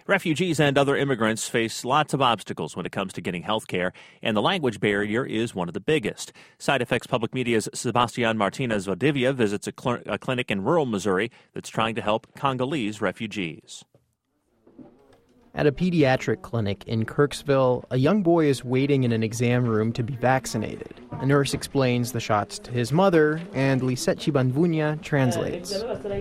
Refugees and other immigrants face lots of obstacles when it comes to getting health care, and the language barrier is one of the biggest. Side Effects Public Media's Sebastian Martinez Valdivia visits a clinic in rural Missouri that's trying to help Congolese refugees. At a pediatric clinic in Kirksville, a young boy is waiting in an exam room to be vaccinated. A nurse explains the shots to his mother, and Lisette Chibanvunya translates.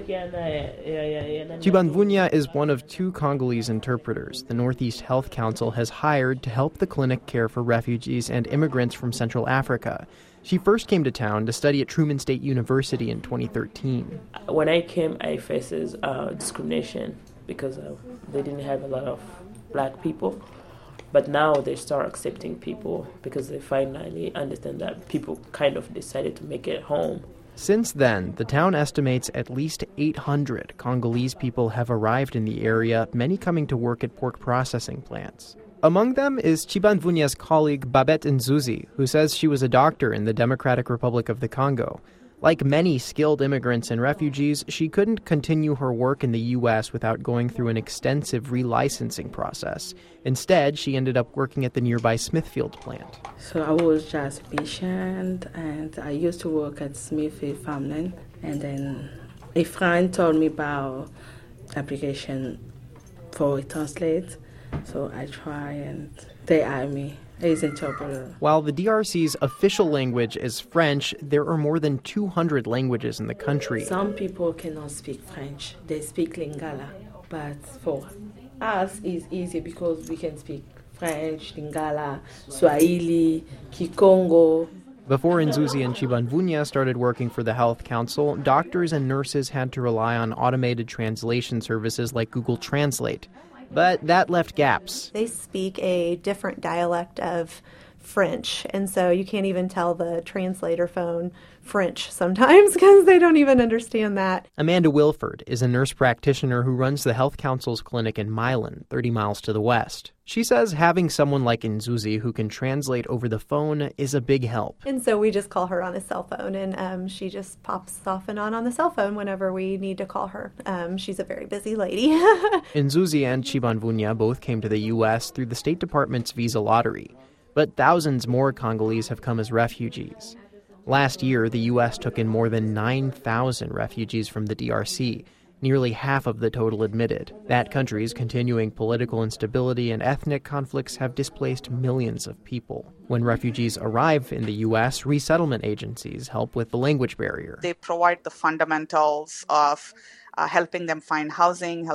Chibanvunya is one of two Congolese interpreters the Northeast Health Council has hired to help the clinic care for refugees and immigrants from Central Africa. She first came to town to study at Truman State University in 2013. When I came, I faced discrimination because they didn't have a lot of black people. But now they start accepting people because they finally understand that people kind of decided to make it home. Since then, the town estimates at least 800 Congolese people have arrived in the area, many coming to work at pork processing plants. Among them is Chibanvunya's colleague Babette Nzuzi, who says she was a doctor in the Democratic Republic of the Congo. Like many skilled immigrants and refugees, she couldn't continue her work in the U.S. without going through an extensive relicensing process. Instead, she ended up working at the nearby Smithfield plant. So I was just patient, and I used to work at Smithfield Farmland. And then a friend told me about application for a translate. So I try, and they hired me as interpreter. While the DRC's official language is French, there are more than 200 languages in the country. Some people cannot speak French. They speak Lingala. But for us, it's easy because we can speak French, Lingala, Swahili, Kikongo. Before Nzuzi and Chibanvunya started working for the Health Council, doctors and nurses had to rely on automated translation services like Google Translate. But that left gaps. They speak a different dialect of French, and so you can't even tell the translator phone French sometimes because they don't even understand that. Amanda Wilford is a nurse practitioner who runs the Health Council's clinic in Milan, 30 miles to the west. She says having someone like Nzuzi who can translate over the phone is a big help. And so we just call her on a cell phone, and she just pops off and on the cell phone whenever we need to call her. She's a very busy lady. Nzuzi and Chibanvunya both came to the U.S. through the State Department's visa lottery. But thousands more Congolese have come as refugees. Last year, the U.S. took in more than 9,000 refugees from the DRC, nearly half of the total admitted. That country's continuing political instability and ethnic conflicts have displaced millions of people. When refugees arrive in the U.S., resettlement agencies help with the language barrier. They provide the fundamentals of helping them find housing,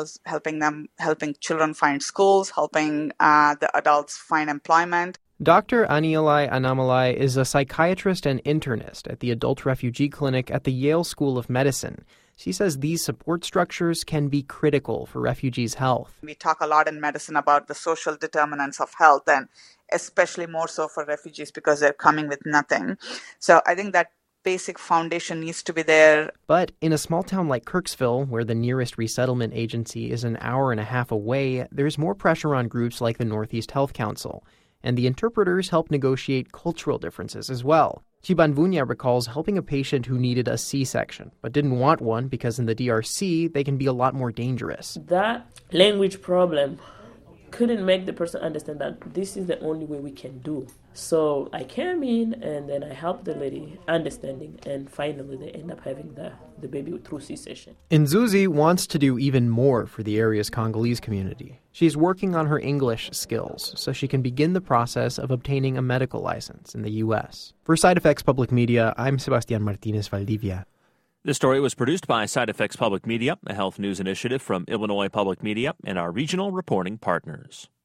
helping children find schools, helping the adults find employment. Dr. Anialai Anamalai is a psychiatrist and internist at the Adult Refugee Clinic at the Yale School of Medicine. She says these support structures can be critical for refugees' health. We talk a lot in medicine about the social determinants of health, and especially more so for refugees because they're coming with nothing. So I think that basic foundation needs to be there. But in a small town like Kirksville, where the nearest resettlement agency is an hour and a half away, there's more pressure on groups like the Northeast Health Council. And the interpreters help negotiate cultural differences as well. Chibanvunya recalls helping a patient who needed a C-section, but didn't want one because in the DRC, they can be a lot more dangerous. That language problem couldn't make the person understand that this is the only way we can do. So I came in and then I helped the lady understanding, and finally they end up having the baby through C-section. Nzuzi wants to do even more for the area's Congolese community. She's working on her English skills so she can begin the process of obtaining a medical license in the U.S. For Side Effects Public Media, I'm Sebastian Martinez Valdivia. This story was produced by Side Effects Public Media, a health news initiative from Illinois Public Media and our regional reporting partners.